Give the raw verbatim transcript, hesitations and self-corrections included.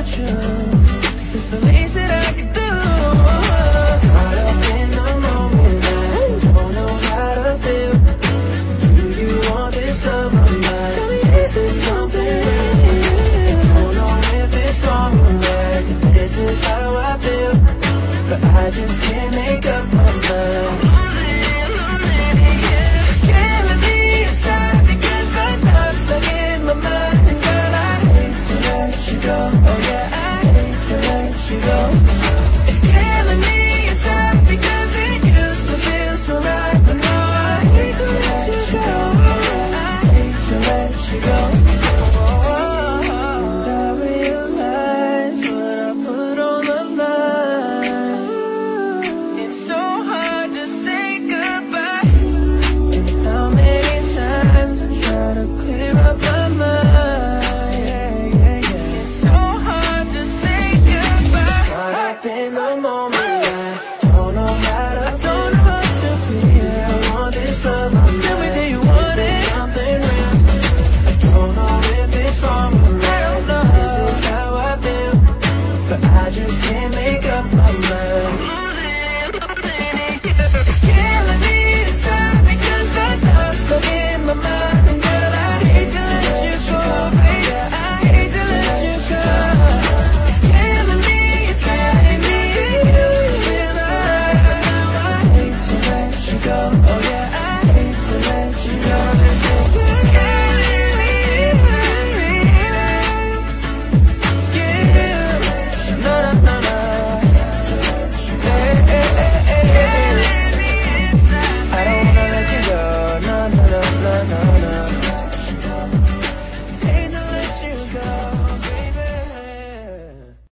truth. It's the least that I can do. Caught up in the moment, I don't know how to feel. Do you want this love or not? Tell me, is this something real? Don't know if it's wrong or right. This is how I feel, but I just can't